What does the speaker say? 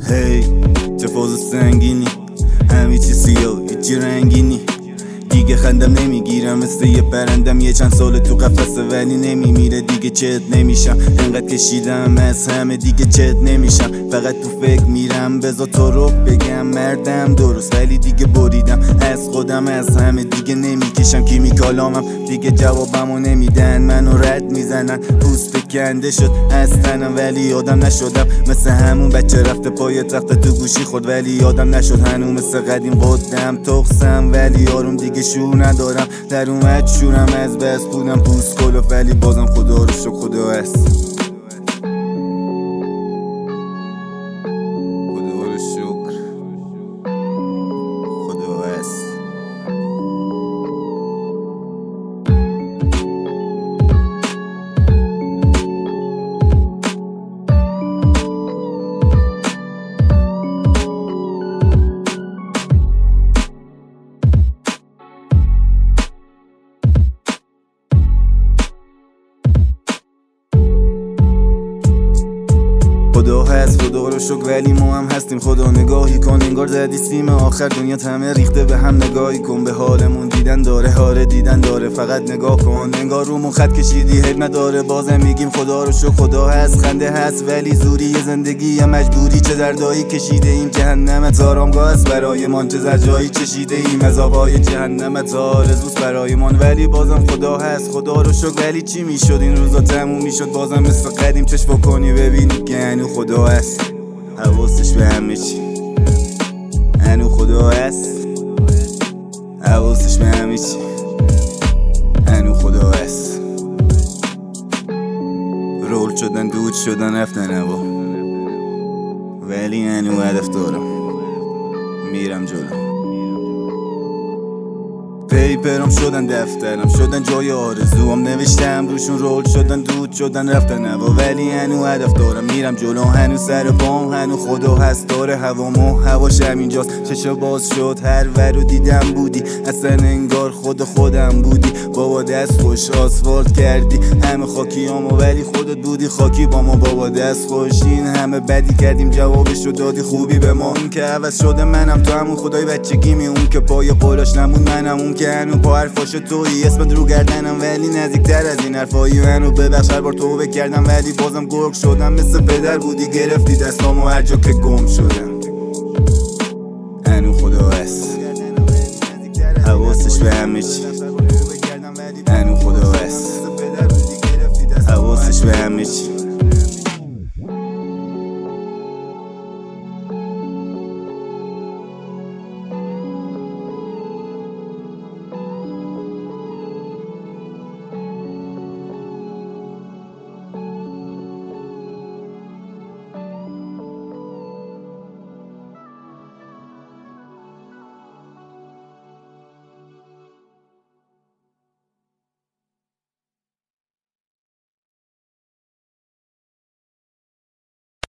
هی چه فاز سنگینی، همه چی سیاه هیچی رنگینی. دیگه خندم نمیگیرم مثل یه پرندم، یه چند سال تو قفسه ولی نمیمیره. دیگه چت نمیشم، انقدر کشیدم از همه دیگه چت نمیشم. فقط تو فکر میرم بذار تو رو بگم مردم درست، ولی دیگه بریدم از خودم، از همه دیگه نمیکشم. کیمیکالامم دیگه جوابمو نمیدن، منو رد میزنن. پوست کنده شد از تنم ولی آدم نشدم. مثل همون بچه رفته پای تخت تو گوشی خود ولی آدم نشد. هنوز مثل قدیم قدم تخسم ولی آروم دیگه شور ندارم. در اومد شورم از بس بودم پوست کلوف ولی بازم خدا رو شکر خدا هست. خدا رو شکر خدا هست. خدا هست خدا رو شکر ولی ما هم هستیم. خدا نگاهی کن انگار زدی سیم آخر دنیا همه ریخته به هم. نگاهی کن به حالمون، دیدن داره هاره دیدن داره. فقط نگاه کن انگار رومون خط کشیدی حد نداره. بازم میگیم خدا رو شکر خدا هست. خنده هست ولی زوری یه زندگی مجبوری. چه دردایی کشیده ایم جهنمت آرامگاه است برای من. چه زجایی چشیده ایم عذابای جهنمت آرزوست برای من. ولی بازم خدا هست خدا رو شکر. ولی چی میشد این روزا تموم میشد بازم مثل قدیم چشم بکنی ببینی که هنو خدا هست. حواسش به همه چی هنو خدا هست. حواسش به همه چی هنو خدا هست. رول شدن دود شدن رفتن هوا ولی هنو هدف دارم میرم جلو. پیپرم شدن دفترم شدن جای آرزوام، نوشتم روشون رول شدن دود شدن رفتن هوا ولی هنو هدف دارم میرم جلو. هنو سر پام هنو خدا هست داره هوامو. هواش همینجاست چشا باز شد هر ورو دیدم بودی. اصلا انگار خودم بودی. بابا دست خوش آسفالت کردی همه خاکیامو ولی خودت بودی خاکی با ما. بابا دست خوش این همه بدی کردیم جوابشو دادی خوبی به ما. اون که عوض شده منم تو همون خدای بچگیمی. اون که پای قولاش نمون منم. اون که هنو با حرفاش تویی اسمت رو گردنم ولی نزدیکتر از این حرفایی. هنو ببخش هر بار توبه کردم ولی بازم گرگ شدم. مثل پدر بودی گرفتی دستامو هر جا که گم شدم. هنو خدا هست حواسش به همه چی هنو خدا هست. حواسش به همه چی